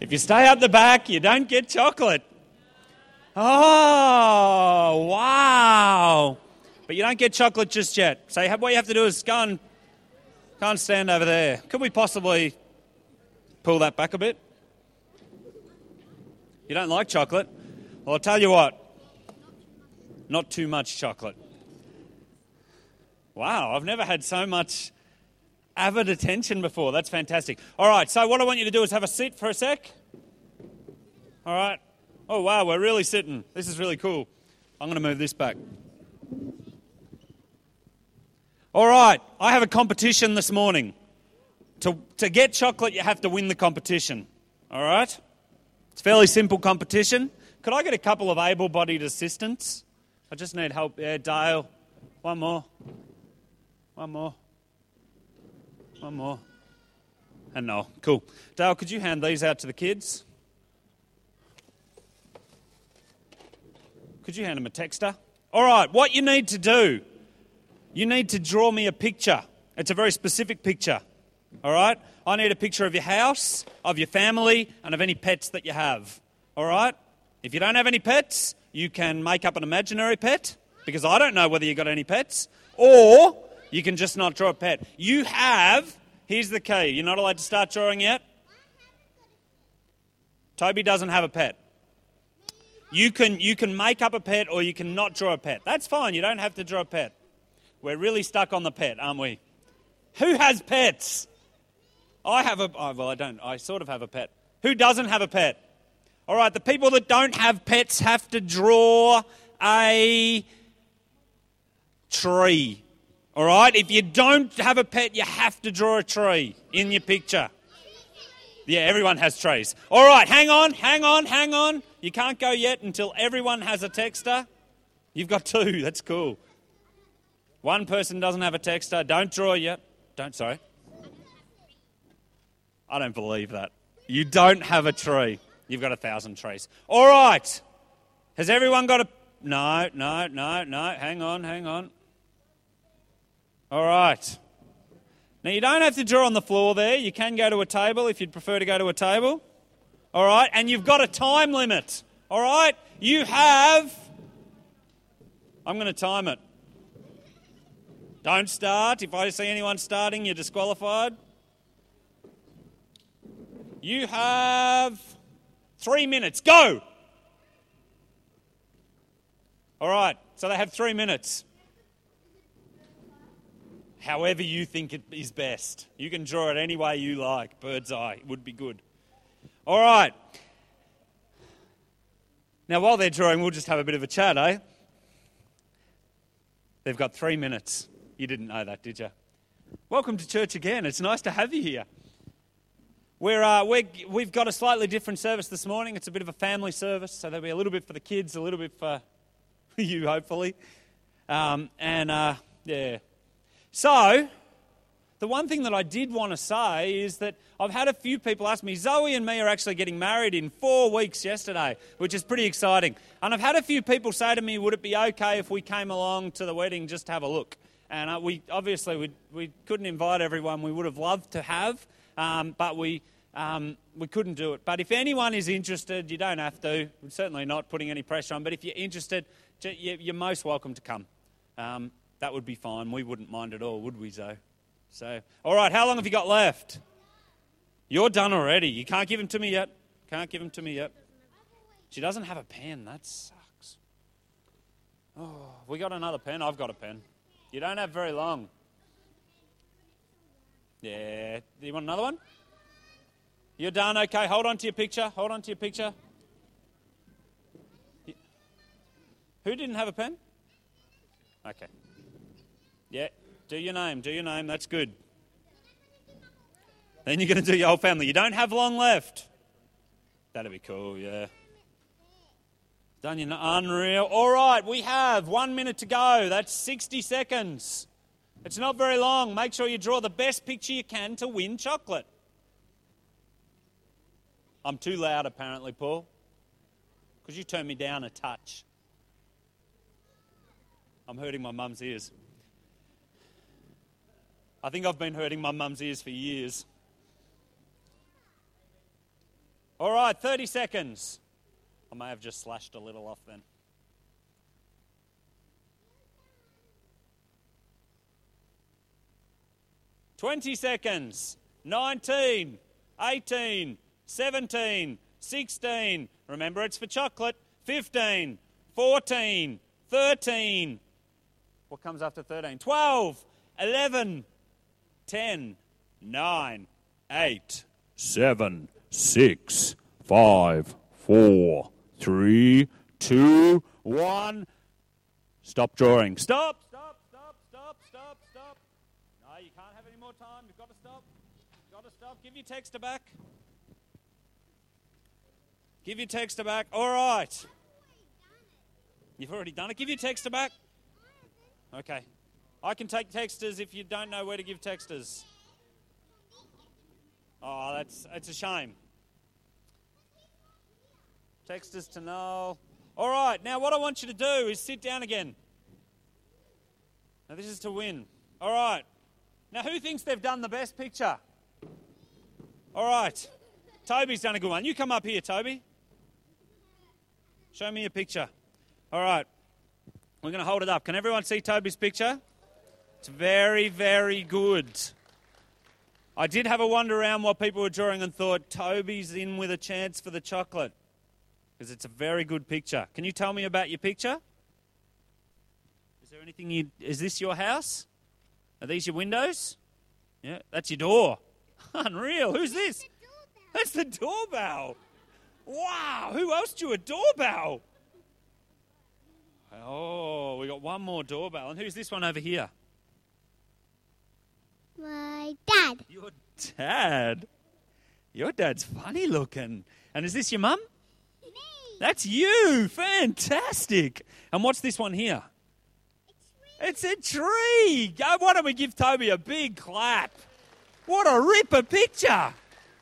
If you stay up the back, you don't get chocolate. Oh, wow. But you don't get chocolate just yet. So what you have to do is go and stand over there. Could we possibly pull that back a bit? You don't like chocolate? Well, I'll tell you what. Not too much chocolate. Wow, I've never had so much avid attention before. That's fantastic. All right, so what I want you to do is have a sit for a sec. All right. Oh, wow, we're really sitting. This is really cool. I'm going to move this back. All right, I have a competition this morning. To get chocolate, you have to win the competition. All right? It's a fairly simple competition. Could I get a couple of able-bodied assistants? I just need help. Yeah, Dale. One more. And no. Cool. Dale, could you hand these out to the kids? Could you hand them a texter? All right, what you need to do, you need to draw me a picture. It's a very specific picture. All right? I need a picture of your house, of your family, and of any pets that you have. All right? If you don't have any pets, you can make up an imaginary pet, because I don't know whether you've got any pets, or you can just not draw a pet. You have, here's the key, you're not allowed to start drawing yet. Toby doesn't have a pet. You can make up a pet or you can not draw a pet. That's fine, you don't have to draw a pet. We're really stuck on the pet, aren't we? Who has pets? I sort of have a pet. Who doesn't have a pet? All right, the people that don't have pets have to draw a tree. All right, if you don't have a pet, you have to draw a tree in your picture. Yeah, everyone has trees. All right, hang on. You can't go yet until everyone has a texter. You've got two, that's cool. One person doesn't have a texter. Don't draw yet. Sorry. I don't believe that. You don't have a tree. You've got 1,000 trees. All right. Has everyone got a... No. Hang on. All right. Now, you don't have to draw on the floor there. You can go to a table if you'd prefer to go to a table. All right. And you've got a time limit. All right. You have... I'm going to time it. Don't start. If I see anyone starting, you're disqualified. You have 3 minutes. Go! All right, so they have 3 minutes. However you think it is best. You can draw it any way you like. Bird's eye would be good. All right. Now, while they're drawing, we'll just have a bit of a chat, eh? They've got 3 minutes. You didn't know that, did you? Welcome to church again. It's nice to have you here. We've got a slightly different service this morning. It's a bit of a family service, so there'll be a little bit for the kids, a little bit for you, hopefully. Yeah. So, the one thing that I did want to say is that I've had a few people ask me, Zoe and me are actually getting married in 4 weeks yesterday, which is pretty exciting. And I've had a few people say to me, would it be okay if we came along to the wedding just to have a look? And we couldn't invite everyone we would have loved to have, but we couldn't do it. But if anyone is interested, you don't have to. We're certainly not putting any pressure on, but if you're interested, you're most welcome to come. That would be fine. We wouldn't mind at all, would we, Zoe? So, all right, how long have you got left? You're done already. You can't give them to me yet. She doesn't have a pen. That sucks. Oh, we got another pen? I've got a pen. You don't have very long. Yeah. Do you want another one? You're done? Okay, hold on to your picture. Who didn't have a pen? Okay. Yeah, do your name. That's good. Then you're going to do your whole family. You don't have long left. That'd be cool, yeah. Done, you know, unreal. All right, we have 1 minute to go. That's 60 seconds. It's not very long. Make sure you draw the best picture you can to win chocolate. I'm too loud, apparently, Paul. Could you turn me down a touch? I'm hurting my mum's ears. I think I've been hurting my mum's ears for years. All right, 30 seconds. I may have just slashed a little off then. $20 seconds. 19, 18, 17, 16. Remember, it's for chocolate. 15, 14, 13. What comes after 13? 12, 11, 10, 9, 8, 7, 6, 5, 4, 3, 2, 1. Stop drawing. Stop. No, you can't have any more time. You've got to stop. Give your texter back. All right. You've already done it. Give your texter back. Okay. I can take texters if you don't know where to give texters. Oh, it's a shame. Texters to Noel. All right. Now what I want you to do is sit down again. Now this is to win. All right. Now who thinks they've done the best picture? All right. Toby's done a good one. You come up here, Toby. Show me your picture. All right. We're going to hold it up. Can everyone see Toby's picture? It's very, very good. I did have a wander around while people were drawing and thought, Toby's in with a chance for the chocolate. Because it's a very good picture. Can you tell me about your picture? Is there anything is this your house? Are these your windows? Yeah, that's your door. Unreal. Who's this? That's the doorbell. Wow. Who else drew a doorbell? Oh, we got one more doorbell. And who's this one over here? My dad. Your dad? Your dad's funny looking. And is this your mum? Me. That's you. Fantastic. And what's this one here? It's a tree. Why don't we give Toby a big clap? What a ripper picture.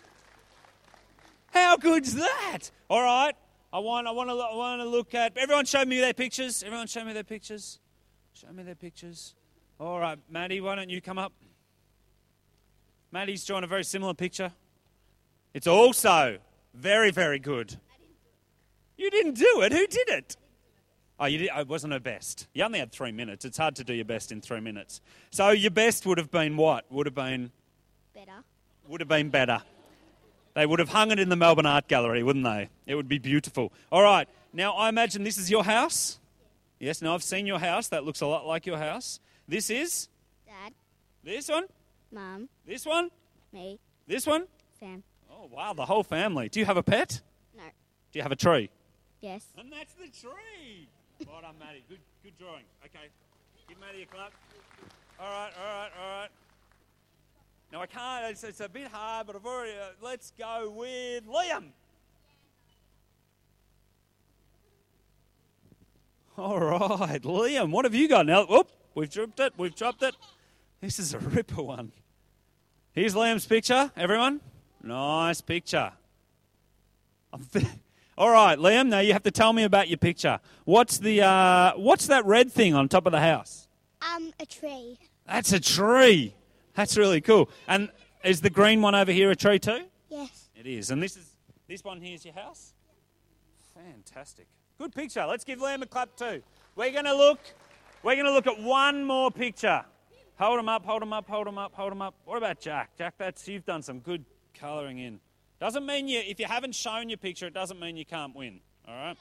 How good's that? All right. I want to look at... Everyone show me their pictures. Show me their pictures. All right, Maddie, why don't you come up? Maddie's drawn a very similar picture. It's also very, very good. You didn't do it. Who did it? Oh, you did. It wasn't her best. You only had 3 minutes. It's hard to do your best in 3 minutes. So your best would have been what? Would have been better. They would have hung it in the Melbourne Art Gallery, wouldn't they? It would be beautiful. All right. Now, I imagine this is your house? Yes. Now, I've seen your house. That looks a lot like your house. This is? Dad. This one? Mum. This one? Me. This one? Sam. Oh, wow. The whole family. Do you have a pet? No. Do you have a tree? Yes. And that's the tree. Well done, Maddie. Good drawing. Okay. Give Maddie a clap. All right. No, I can't. It's a bit hard, but I've already... let's go with Liam. All right, Liam, what have you got now? Whoop, we've dropped it. This is a ripper one. Here's Liam's picture, everyone. Nice picture. All right, Liam, now you have to tell me about your picture. What's that red thing on top of the house? A tree. That's a tree. That's really cool. And is the green one over here a tree too? Yes. It is. And this one here is your house? Fantastic. Good picture. Let's give Liam a clap too. We're going to look at one more picture. Hold them up. What about Jack? Jack, you've done some good colouring in. Doesn't mean if you haven't shown your picture, it doesn't mean you can't win. All right?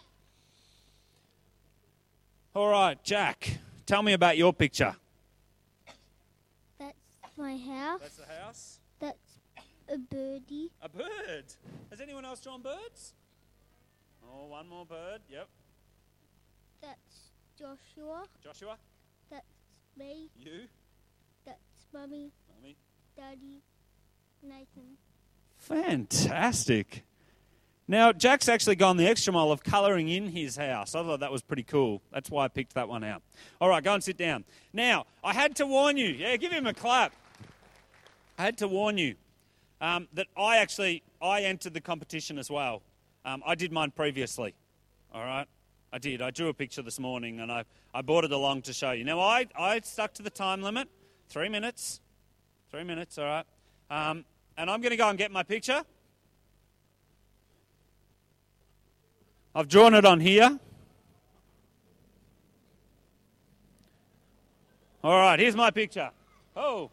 All right, Jack, tell me about your picture. That's my house. That's the house. That's a birdie. A bird. Has anyone else drawn birds? Oh, one more bird. Yep. That's Joshua. Joshua. That's me. You. That's Mummy. Mummy. Daddy. Nathan. Fantastic. Now, Jack's actually gone the extra mile of colouring in his house. I thought that was pretty cool. That's why I picked that one out. All right, go and sit down. Now, I had to warn you. Yeah, give him a clap. I had to warn you that I entered the competition as well. I did mine previously. All right? I did. I drew a picture this morning and I brought it along to show you. Now, I stuck to the time limit. 3 minutes. 3 minutes, all right. And I'm going to go and get my picture. I've drawn it on here. All right, here's my picture. Oh.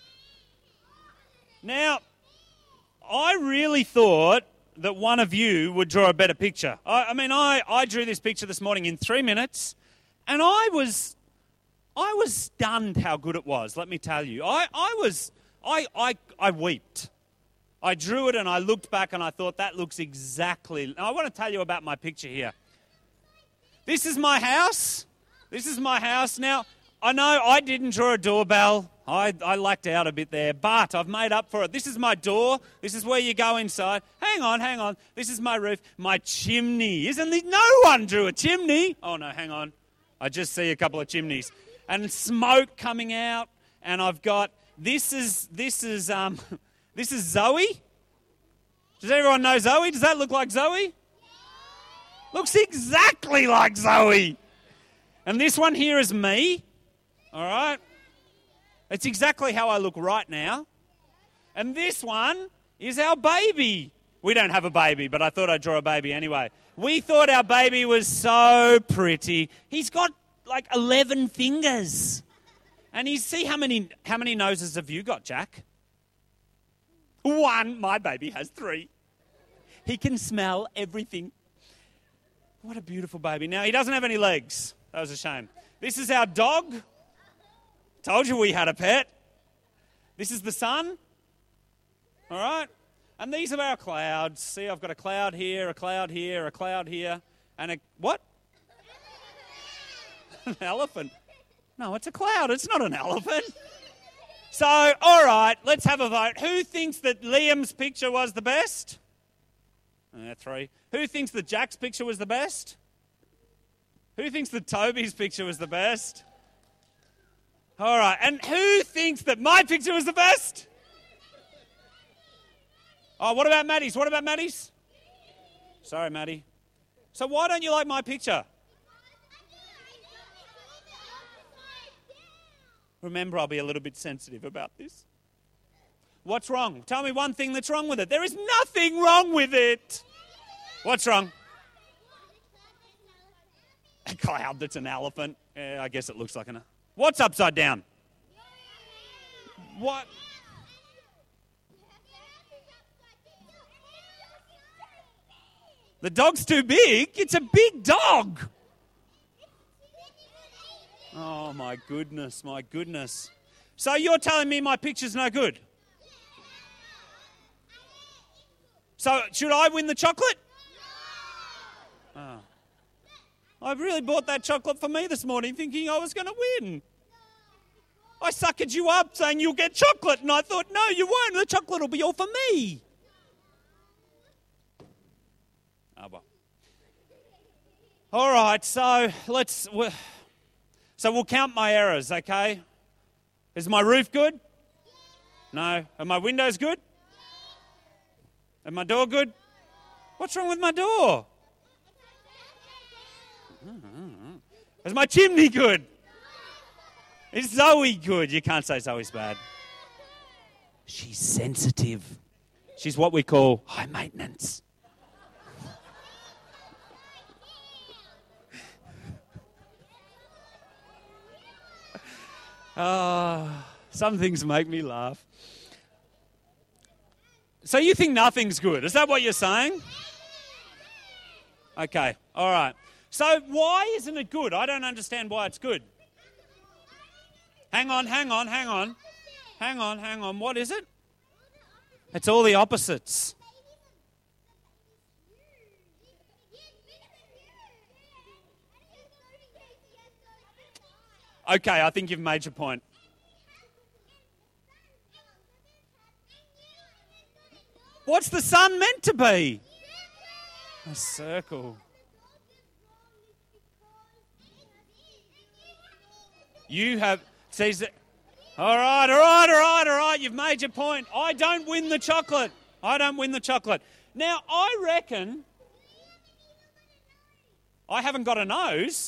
Now, I really thought that one of you would draw a better picture. I drew this picture this morning in 3 minutes, and I was stunned how good it was, let me tell you. I wept. I drew it and I looked back and I thought, that looks exactly... I want to tell you about my picture here. This is my house. This is my house. Now, I know I didn't draw a doorbell. I lucked out a bit there, but I've made up for it. This is my door. This is where you go inside. Hang on. This is my roof. My chimney. No one drew a chimney. Oh, no, hang on. I just see a couple of chimneys. And smoke coming out. And I've got... This is Zoe. Does everyone know Zoe? Does that look like Zoe? Looks exactly like Zoe. And this one here is me. All right? It's exactly how I look right now. And this one is our baby. We don't have a baby, but I thought I'd draw a baby anyway. We thought our baby was so pretty. He's got like 11 fingers. And see how many noses have you got, Jack? 1. My baby has 3. He can smell everything. What a beautiful baby. Now, he doesn't have any legs. That was a shame. This is our dog. Told you we had a pet. This is the sun. All right? And these are our clouds. See, I've got a cloud here, a cloud here, a cloud here, and a... What? An elephant. No, it's a cloud. It's not an elephant. So, all right, let's have a vote. Who thinks that Liam's picture was the best? 3. Who thinks that Jack's picture was the best? Who thinks that Toby's picture was the best? All right, and who thinks that my picture was the best? Oh, what about Maddie's? What about Maddie's? Sorry, Maddie. So why don't you like my picture? Remember, I'll be a little bit sensitive about this. What's wrong? Tell me one thing that's wrong with it. There is nothing wrong with it. What's wrong? A cloud that's an elephant. Yeah, I guess it looks like an... What's upside down? What? The dog's too big? It's a big dog. Oh, my goodness, my goodness. So you're telling me my picture's no good? So should I win the chocolate? Oh. I really bought that chocolate for me this morning thinking I was going to win. I suckered you up saying you'll get chocolate, and I thought, no, you won't. The chocolate will be all for me. Oh, well. All right, so we'll count my errors, okay? Is my roof good? No. Are my windows good? Is my door good? What's wrong with my door? Is my chimney good? Is Zoe good? You can't say Zoe's bad. She's sensitive. She's what we call high maintenance. Some things make me laugh. So you think nothing's good? Is that what you're saying? Okay, all right. So why isn't it good? I don't understand why it's good. Hang on. What is it? It's all the opposites. Okay, I think you've made your point. What's the sun meant to be? A circle. You have... All right. You've made your point. I don't win the chocolate. Now, I reckon... I haven't got a nose.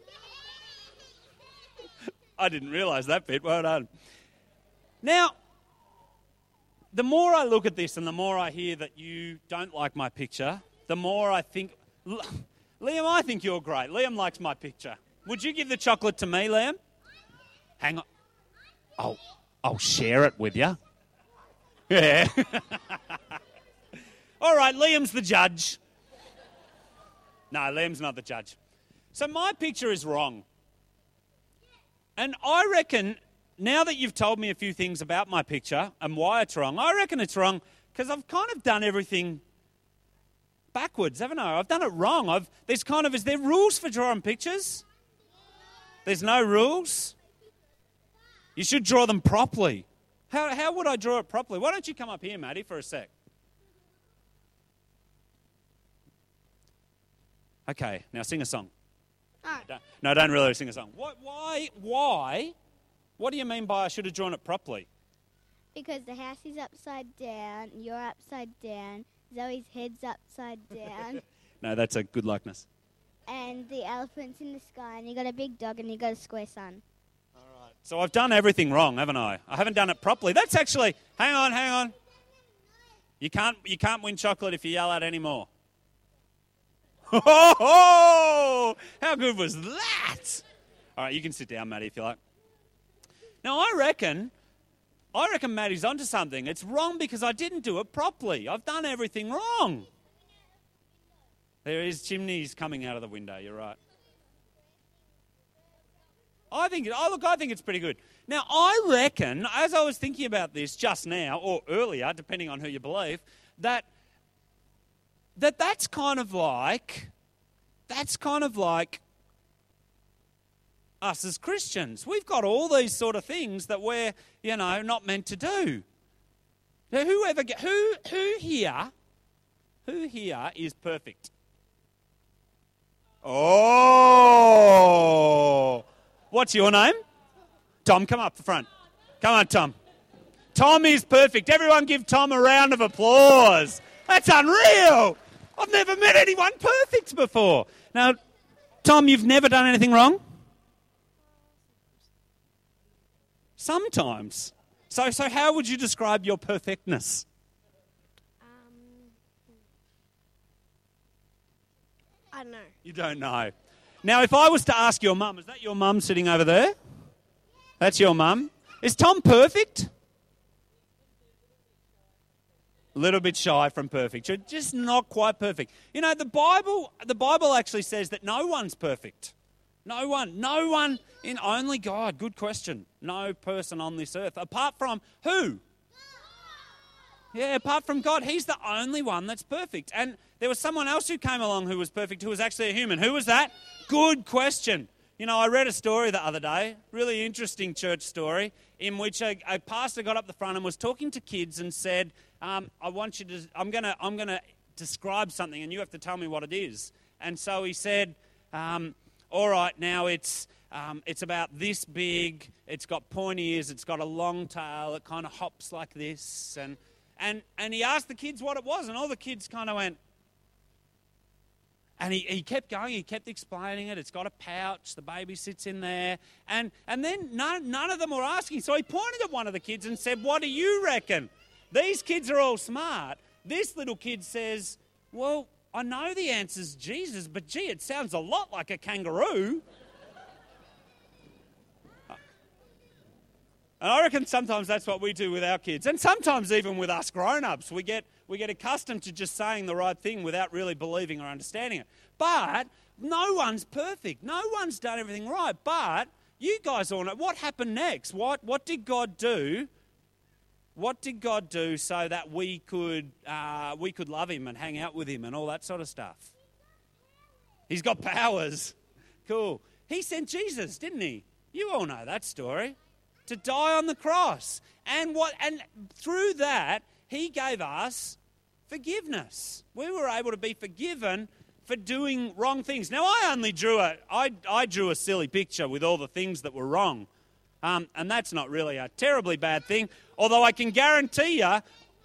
I didn't realise that bit. Well done. Now, the more I look at this and the more I hear that you don't like my picture, the more I think... Liam, I think you're great. Liam likes my picture. Would you give the chocolate to me, Liam? Hang on. I'll share it with you. Yeah. All right, Liam's the judge. No, Liam's not the judge. So my picture is wrong. And I reckon, now that you've told me a few things about my picture and why it's wrong, I reckon it's wrong because I've kind of done everything backwards, haven't I? I've done it wrong. Is there rules for drawing pictures? There's no rules? You should draw them properly. How would I draw it properly? Why don't you come up here, Maddie, for a sec? Okay, now sing a song. No, don't really sing a song. Why? What do you mean by I should have drawn it properly? Because the house is upside down, you're upside down, Zoe's head's upside down. No, that's a good likeness. And the elephant's in the sky, and you got a big dog, and you got a square sun. All right. So I've done everything wrong, haven't I? I haven't done it properly. That's actually... Hang on. You can't win chocolate if you yell out anymore. Oh, how good was that? All right, you can sit down, Maddie, if you like. Now, I reckon Maddie's onto something. It's wrong because I didn't do it properly. I've done everything wrong. There is chimneys coming out of the window, you're right. I think it's pretty good. Now, I reckon, as I was thinking about this just now, or earlier, depending on who you believe, that's kind of like us as Christians. We've got all these sort of things that we're, not meant to do. Now, who here is perfect? Oh, what's your name? Tom, come up the front. Come on, Tom. Tom is perfect. Everyone give Tom a round of applause. That's unreal. I've never met anyone perfect before. Now, Tom, you've never done anything wrong? Sometimes. So how would you describe your perfectness? I don't know. You don't know. Now, if I was to ask your mum, is that your mum sitting over there? That's your mum. Is Tom perfect? A little bit shy from perfect. Just not quite perfect. The Bible actually says that no one's perfect. No one in only God. Good question. No person on this earth. Apart from who? Yeah, apart from God. He's the only one that's perfect. And there was someone else who came along who was perfect, who was actually a human. Who was that? Good question. I read a story the other day, really interesting church story, in which a pastor got up the front and was talking to kids and said, I'm going to describe something and you have to tell me what it is. And so he said, all right, now it's about this big, it's got pointy ears, it's got a long tail, it kind of hops like this. And he asked the kids what it was, and all the kids kind of went, and he kept going, he kept explaining it. It's got a pouch, the baby sits in there. And then none of them were asking. So he pointed at one of the kids and said, what do you reckon? These kids are all smart. This little kid says, well, I know the answer's Jesus, but gee, it sounds a lot like a kangaroo. And I reckon sometimes that's what we do with our kids. And sometimes even with us grown-ups, we get accustomed to just saying the right thing without really believing or understanding it. But no one's perfect. No one's done everything right. But you guys all know what happened next. What did God do? What did God do so that we could love him and hang out with him and all that sort of stuff? He's got powers. Cool. He sent Jesus, didn't he? You all know that story. To die on the cross. And through that, he gave us forgiveness. We were able to be forgiven for doing wrong things. Now, I drew a silly picture with all the things that were wrong. And that's not really a terribly bad thing. Although I can guarantee you,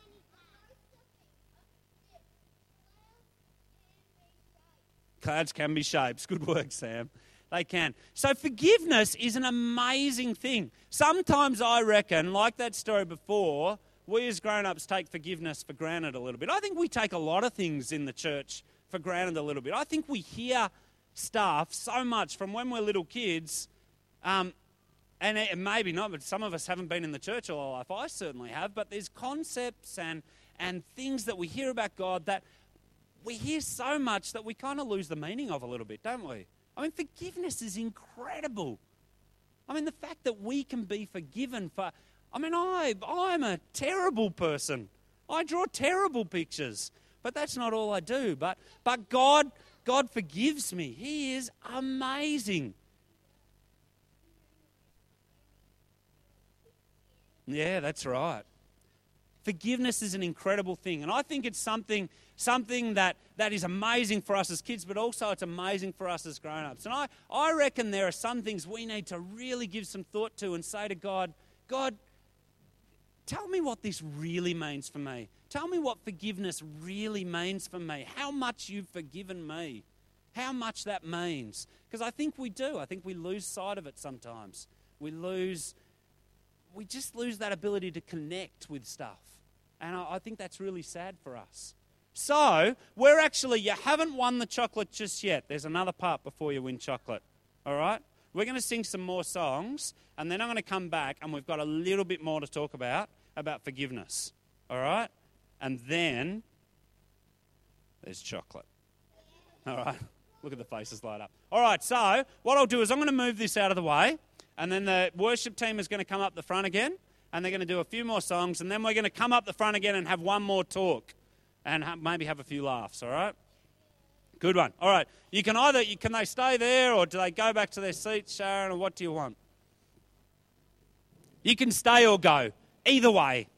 clouds can be shapes. Good work, Sam. They can. So forgiveness is an amazing thing. Sometimes I reckon, like that story before, we as grown-ups take forgiveness for granted a little bit. I think we take a lot of things in the church for granted a little bit. I think we hear stuff so much from when we're little kids, and maybe not, but some of us haven't been in the church all our life. I certainly have, but there's concepts and things that we hear about God that we hear so much that we kind of lose the meaning of a little bit, don't we? I mean, forgiveness is incredible. I mean, the fact that we can be forgiven for... I mean, I'm a terrible person. I draw terrible pictures. But that's not all I do. But God forgives me. He is amazing. Yeah, that's right. Forgiveness is an incredible thing. And I think it's something that is amazing for us as kids, but also it's amazing for us as grown-ups. And I reckon there are some things we need to really give some thought to and say to God, God, tell me what this really means for me. Tell me what forgiveness really means for me. How much you've forgiven me. How much that means. Because I think we do. I think we lose sight of it sometimes. We just lose that ability to connect with stuff. And I think that's really sad for us. So, you haven't won the chocolate just yet. There's another part before you win chocolate. All right? We're going to sing some more songs, and then I'm going to come back, and we've got a little bit more to talk about forgiveness. All right? And then there's chocolate. All right? Look at the faces light up. All right, so what I'll do is I'm going to move this out of the way, and then the worship team is going to come up the front again, and they're going to do a few more songs, and then we're going to come up the front again and have one more talk and maybe have a few laughs, all right? Good one. All right. Can they stay there or do they go back to their seats, Sharon, or what do you want? You can stay or go. Either way.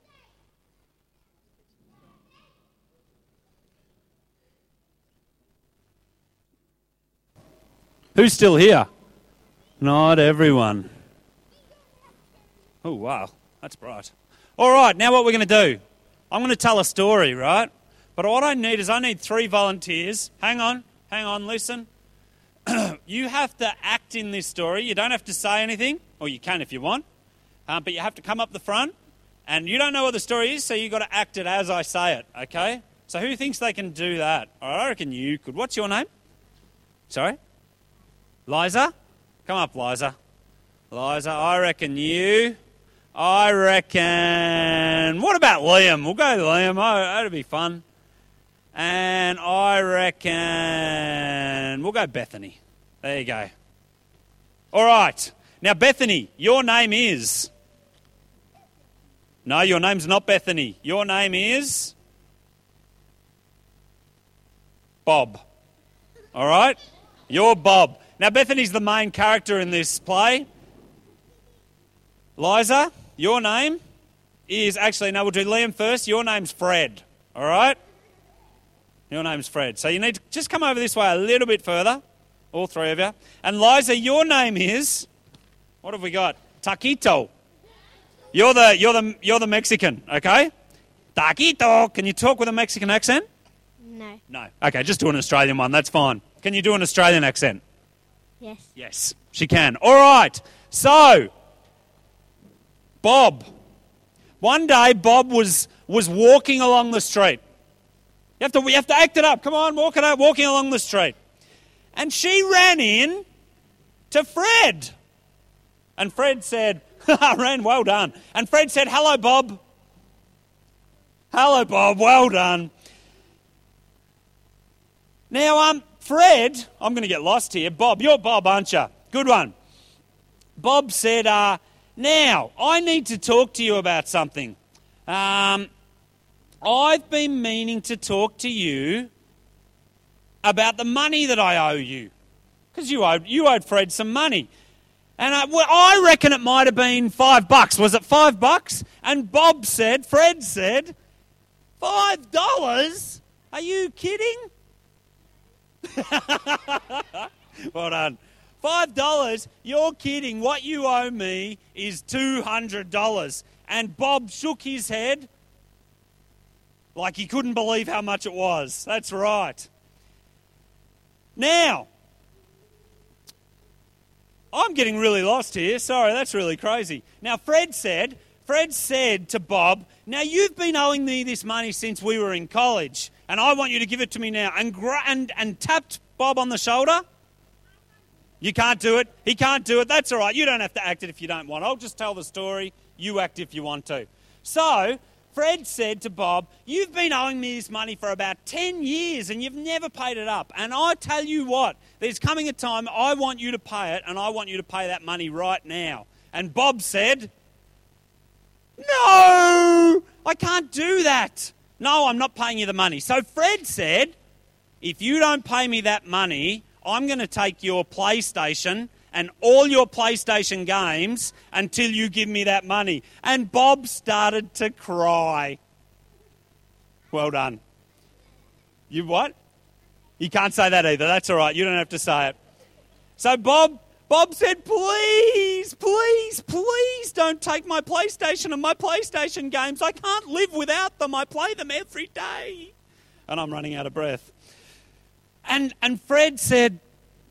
Who's still here? Not everyone. Oh, wow. That's bright. All right, now what we're going to do. I'm going to tell a story, right? But what I need 3 volunteers. Hang on, listen. You have to act in this story. You don't have to say anything, or you can if you want. But you have to come up the front, and you don't know what the story is, so you've got to act it as I say it, okay? So who thinks they can do that? I reckon you could. What's your name? Sorry? Liza? Come up, Liza. Liza, I reckon you. I reckon... What about Liam? We'll go Liam. Oh, that'd be fun. And I reckon... We'll go Bethany. There you go. All right. Now, Bethany, your name is... No, your name's not Bethany. Your name is... Bob. All right? You're Bob. Now, Bethany's the main character in this play. Liza, your name is... Actually, no, we'll do Liam first. Your name's Fred. All right? Your name's Fred. So you need to just come over this way a little bit further, all 3 of you. And Liza, your name is... What have we got? Taquito. You're the Mexican, okay? Taquito. Can you talk with a Mexican accent? No. No. Okay, just do an Australian one. That's fine. Can you do an Australian accent? Yes. Yes, she can. All right. So, Bob. One day, Bob was walking along the street. You have to act it up. Come on, walking along the street. And she ran in to Fred. And Fred said, well done. And Fred said, hello, Bob. Hello, Bob, well done. Now, Fred, I'm going to get lost here. Bob, you're Bob, aren't you? Good one. Bob said, now, I need to talk to you about something. I've been meaning to talk to you about the money that I owe you. Because you owed Fred some money. And I reckon it might have been $5. Was it $5? And Fred said, $5? Are you kidding? Well done. $5? You're kidding. What you owe me is $200. And Bob shook his head like he couldn't believe how much it was. That's right. Now, I'm getting really lost here. Sorry, that's really crazy. Now, Fred said Fred said to Bob, now you've been owing me this money since we were in college, and I want you to give it to me now. And tapped Bob on the shoulder. You can't do it. He can't do it. That's all right. You don't have to act it if you don't want. I'll just tell the story. You act if you want to. So Fred said to Bob, you've been owing me this money for about 10 years and you've never paid it up. And I tell you what, there's coming a time I want you to pay it, and I want you to pay that money right now. And Bob said, no, I can't do that. No, I'm not paying you the money. So Fred said, if you don't pay me that money, I'm going to take your PlayStation and all your PlayStation games until you give me that money. And Bob started to cry. Well done. You what? You can't say that either. That's all right. You don't have to say it. So Bob said, please, please, please don't take my PlayStation and my PlayStation games. I can't live without them. I play them every day. And I'm running out of breath. And Fred said,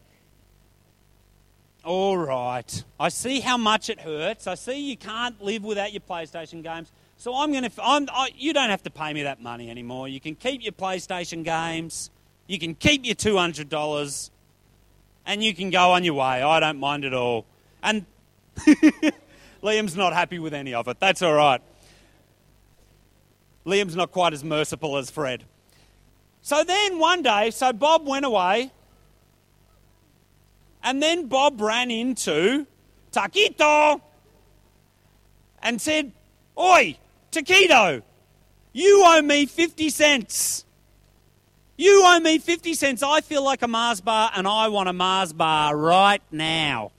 all right, I see how much it hurts. I see you can't live without your PlayStation games. So you don't have to pay me that money anymore. You can keep your PlayStation games. You can keep your $200. And you can go on your way. I don't mind at all. And Liam's not happy with any of it. That's all right. Liam's not quite as merciful as Fred. So then one day, Bob went away. And then Bob ran into Taquito and said, oi, Taquito, you owe me 50 cents. You owe me 50 cents. I feel like a Mars bar and I want a Mars bar right now.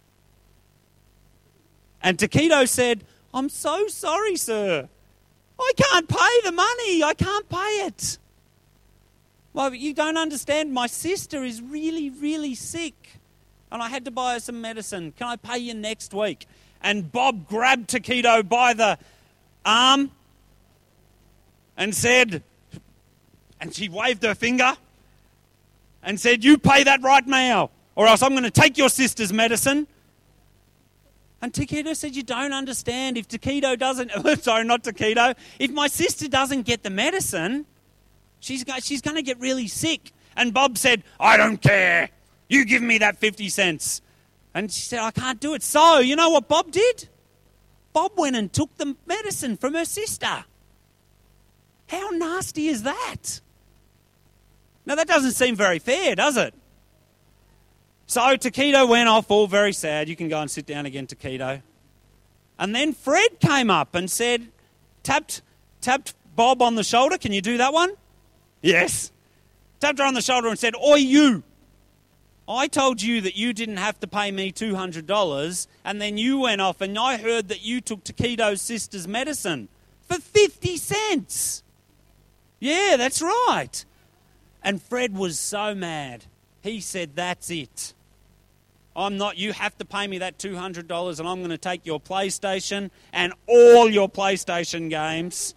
And Taquito said, I'm so sorry, sir. I can't pay the money. I can't pay it. Well, you don't understand. My sister is really, really sick. And I had to buy her some medicine. Can I pay you next week? And Bob grabbed Taquito by the arm and said, and she waved her finger and said, you pay that right now, or else I'm going to take your sister's medicine. And Taquito said, you don't understand. If Taquito doesn't, sorry, not Taquito, if my sister doesn't get the medicine, she's going to get really sick. And Bob said, I don't care. You give me that 50 cents. And she said, I can't do it. So, you know what Bob did? Bob went and took the medicine from her sister. How nasty is that? Now, that doesn't seem very fair, does it? So Taquito went off all very sad. You can go and sit down again, Taquito. And then Fred came up and said, tapped Bob on the shoulder. Can you do that one? Yes. Tapped her on the shoulder and said, oi, you. I told you that you didn't have to pay me $200, and then you went off and I heard that you took Taquito's sister's medicine for 50 cents. Yeah, that's right. And Fred was so mad. He said, that's it. You have to pay me that $200 and I'm going to take your PlayStation and all your PlayStation games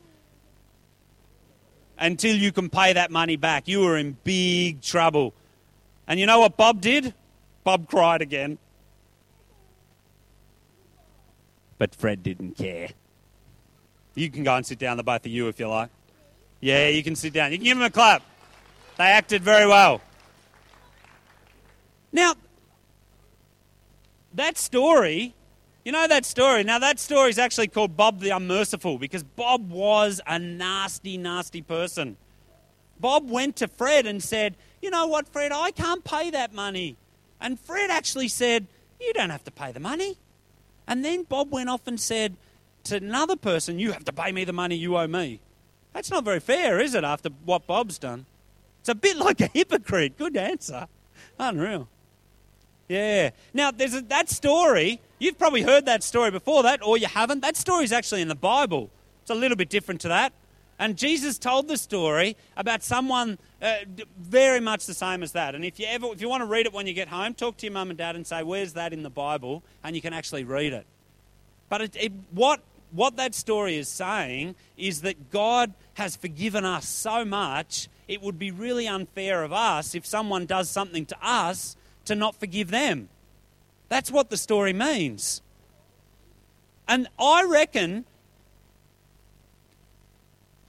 until you can pay that money back. You were in big trouble. And you know what Bob did? Bob cried again. But Fred didn't care. You can go and sit down, the both of you, if you like. Yeah, you can sit down. You can give them a clap. They acted very well. Now, that story, you know that story? Now, that story is actually called Bob the Unmerciful because Bob was a nasty, nasty person. Bob went to Fred and said, you know what, Fred, I can't pay that money. And Fred actually said, you don't have to pay the money. And then Bob went off and said to another person, you have to pay me the money you owe me. That's not very fair, is it, after what Bob's done? It's a bit like a hypocrite. Good answer. Unreal. Yeah. Now, there's that story. You've probably heard that story before that, or you haven't. That story's actually in the Bible. It's a little bit different to that. And Jesus told the story about someone very much the same as that. And if you want to read it when you get home, talk to your mum and dad and say, where's that in the Bible? And you can actually read it. But what that story is saying is that God has forgiven us so much, it would be really unfair of us if someone does something to us to not forgive them. That's what the story means. And I reckon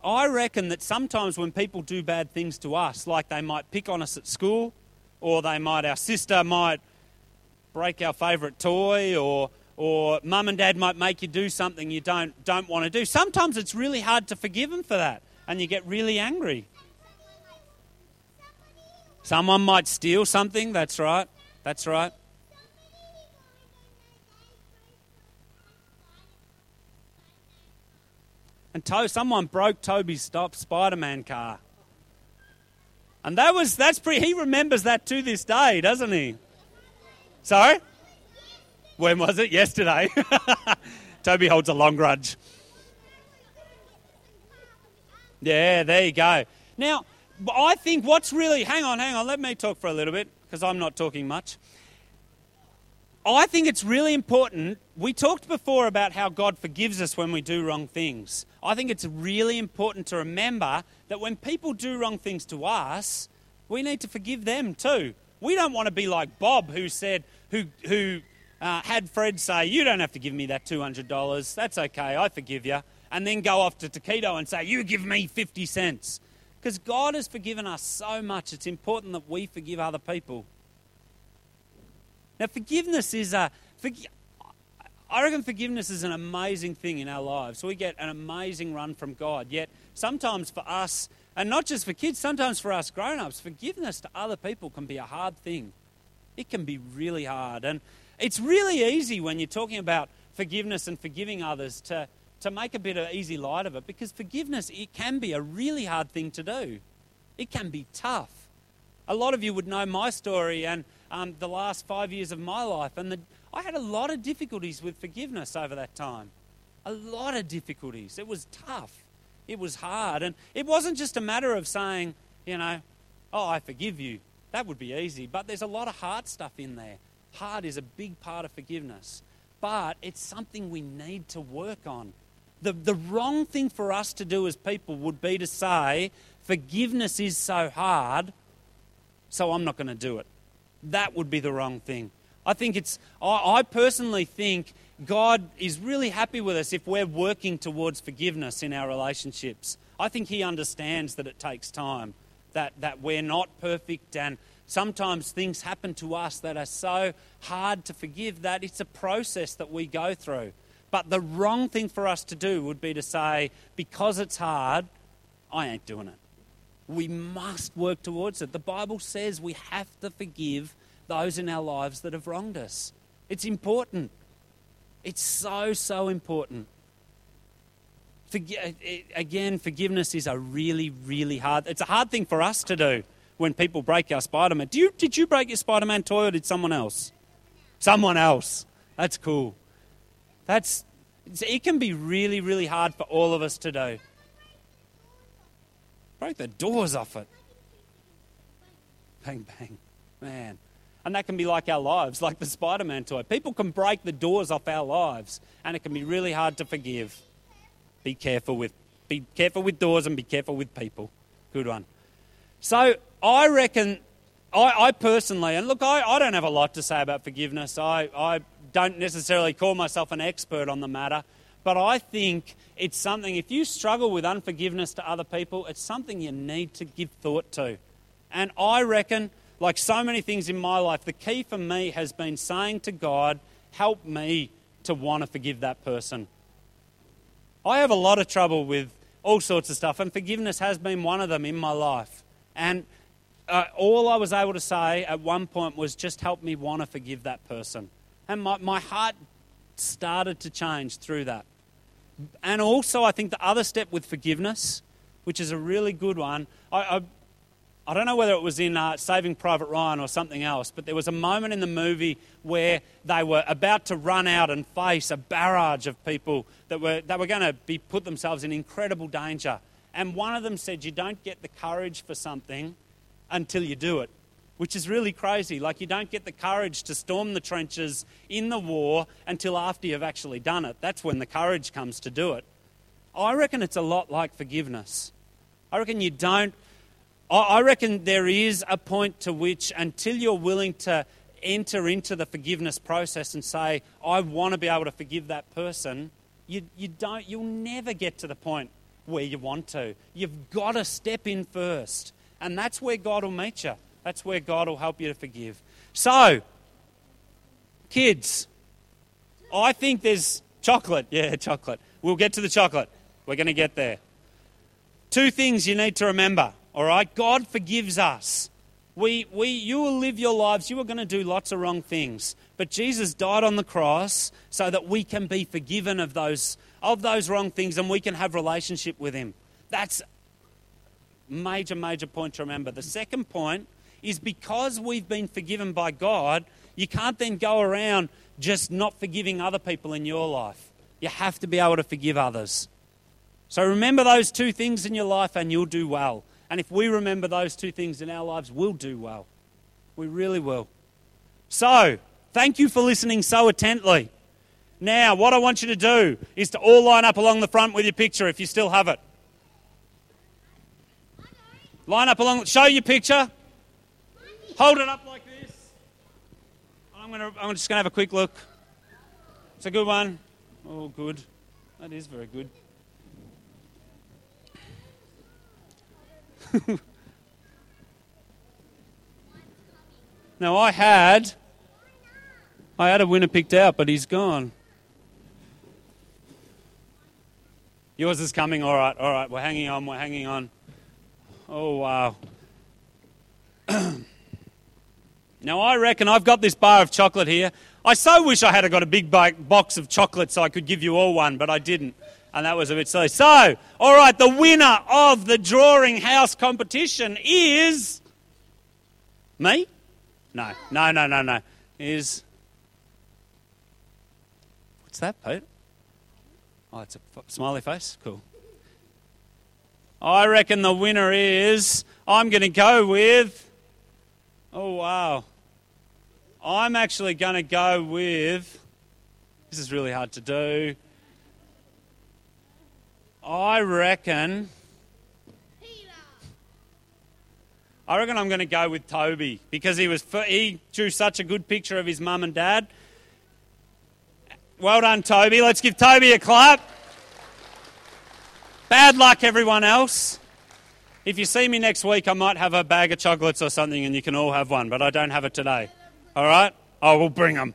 I reckon that sometimes when people do bad things to us, like they might pick on us at school, or our sister might break our favourite toy, or mum and dad might make you do something you don't want to do. Sometimes it's really hard to forgive them for that, and you get really angry. Someone might steal something, that's right. And someone broke Toby's Spider-Man car. And he remembers that to this day, doesn't he? Sorry? When was it? Yesterday. Toby holds a long grudge. Yeah, there you go. Now, I think what's really... Hang on, let me talk for a little bit, because I'm not talking much. I think it's really important. We talked before about how God forgives us when we do wrong things. I think it's really important to remember that when people do wrong things to us, we need to forgive them too. We don't want to be like Bob, who had Fred say, "You don't have to give me that $200. That's okay, I forgive you." And then go off to Taquito and say, "You give me 50 cents." Because God has forgiven us so much, it's important that we forgive other people. Now, forgiveness is I reckon forgiveness is an amazing thing in our lives. We get an amazing run from God. Yet sometimes for us, and not just for kids, sometimes for us grown-ups, forgiveness to other people can be a hard thing. It can be really hard. And it's really easy when you're talking about forgiveness and forgiving others to make a bit of easy light of it, because forgiveness, it can be a really hard thing to do. It can be tough. A lot of you would know my story and the last 5 years of my life, and I had a lot of difficulties with forgiveness over that time. A lot of difficulties. It was tough. It was hard. And it wasn't just a matter of saying, "Oh, I forgive you." That would be easy. But there's a lot of hard stuff in there. Hard is a big part of forgiveness. But it's something we need to work on. The wrong thing for us to do as people would be to say, "Forgiveness is so hard, so I'm not going to do it." That would be the wrong thing. I personally think God is really happy with us if we're working towards forgiveness in our relationships. I think He understands that it takes time, that we're not perfect, and sometimes things happen to us that are so hard to forgive that it's a process that we go through. But the wrong thing for us to do would be to say, because it's hard, I ain't doing it. We must work towards it. The Bible says we have to forgive those in our lives that have wronged us. It's important. It's so important. Again, forgiveness is a really, really hard... It's a hard thing for us to do when people break our Spider-Man. Did you break your Spider-Man toy, or did someone else? Someone else. That's cool. It can be really, really hard for all of us to do. Break the doors off it. Bang, bang. Man. And that can be like our lives, like the Spider-Man toy. People can break the doors off our lives, and it can be really hard to forgive. Be careful with doors and be careful with people. Good one. So I reckon, I personally, and look, I don't have a lot to say about forgiveness. I don't necessarily call myself an expert on the matter, but I think it's something, if you struggle with unforgiveness to other people, it's something you need to give thought to. And I reckon, like so many things in my life, the key for me has been saying to God, help me to want to forgive that person. I have a lot of trouble with all sorts of stuff, and forgiveness has been one of them in my life. And all I was able to say at one point was, just help me want to forgive that person. And my heart started to change through that. And also, I think the other step with forgiveness, which is a really good one, I don't know whether it was in Saving Private Ryan or something else, but there was a moment in the movie where they were about to run out and face a barrage of people that were going to put themselves in incredible danger. And one of them said, you don't get the courage for something until you do it, which is really crazy. Like, you don't get the courage to storm the trenches in the war until after you've actually done it. That's when the courage comes to do it. I reckon it's a lot like forgiveness. I reckon there is a point to which, until you're willing to enter into the forgiveness process and say, I want to be able to forgive that person, you'll never get to the point where you want to. You've got to step in first. And that's where God will meet you. That's where God will help you to forgive. So, kids, I think there's chocolate. Yeah, chocolate. We'll get to the chocolate. We're going to get there. 2 things you need to remember, all right? God forgives us. You will live your lives. You are going to do lots of wrong things. But Jesus died on the cross so that we can be forgiven of those wrong things and we can have relationship with him. That's major point to remember. The second point is because we've been forgiven by God, you can't then go around just not forgiving other people in your life. You have to be able to forgive others. So remember those 2 things in your life and you'll do well. And if we remember those 2 things in our lives, we'll do well. We really will. So, thank you for listening so intently. Now, what I want you to do is to all line up along the front with your picture if you still have it. Line up along, show your picture. Hold it up like this. I'm just going to have a quick look. It's a good one. Oh, good. That is very good. Now, I had a winner picked out, but he's gone. Yours is coming. All right. We're hanging on. Oh, wow. Now, I reckon I've got this bar of chocolate here. I so wish I had got a big box of chocolate so I could give you all one, but I didn't. And that was a bit silly. So, all right, the winner of the drawing house competition is... Me? No. Is... What's that, Pete? Oh, it's a smiley face? Cool. I reckon the winner is... I'm going to go with... Oh, wow. I'm actually going to go with... This is really hard to do. I reckon I'm going to go with Toby because he drew such a good picture of his mum and dad. Well done, Toby. Let's give Toby a clap. Bad luck, everyone else. If you see me next week, I might have a bag of chocolates or something and you can all have one, but I don't have it today. All right? I will bring them.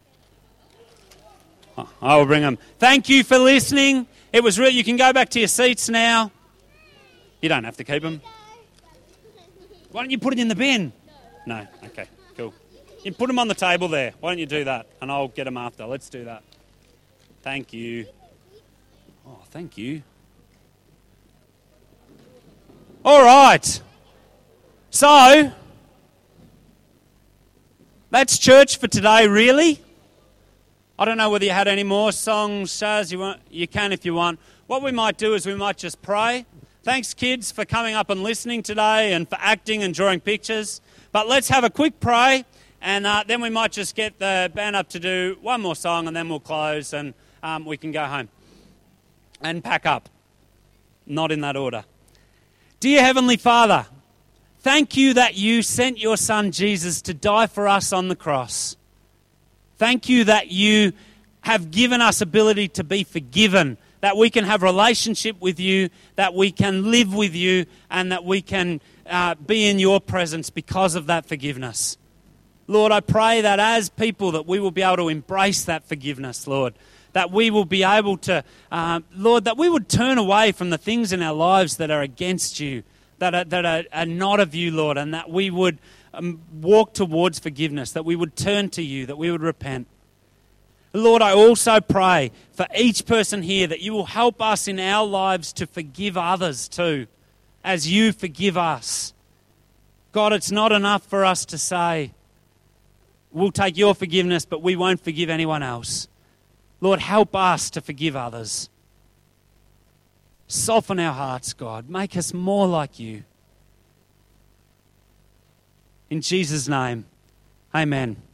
I will bring them. Thank you for listening. It was real. You can go back to your seats now. You don't have to keep them. Why don't you put it in the bin? No. Okay, cool. You put them on the table there. Why don't you do that? And I'll get them after. Let's do that. Thank you. Oh, thank you. All right. So, that's church for today, really. I don't know whether you had any more songs, Shaz. You can if you want. What we might do is we might just pray. Thanks, kids, for coming up and listening today and for acting and drawing pictures. But let's have a quick pray, and then we might just get the band up to do one more song, and then we'll close and we can go home and pack up. Not in that order. Dear Heavenly Father, thank you that you sent your Son Jesus to die for us on the cross. Thank you that you have given us ability to be forgiven, that we can have relationship with you, that we can live with you, and that we can be in your presence because of that forgiveness. Lord, I pray that as people that we will be able to embrace that forgiveness, Lord, that we will be able to, Lord, that we would turn away from the things in our lives that are against you, that are not of you, Lord, and that we would walk towards forgiveness, that we would turn to you, that we would repent. Lord, I also pray for each person here that you will help us in our lives to forgive others too, as you forgive us. God, it's not enough for us to say, we'll take your forgiveness, but we won't forgive anyone else. Lord, help us to forgive others. Soften our hearts, God. Make us more like you. In Jesus' name, amen.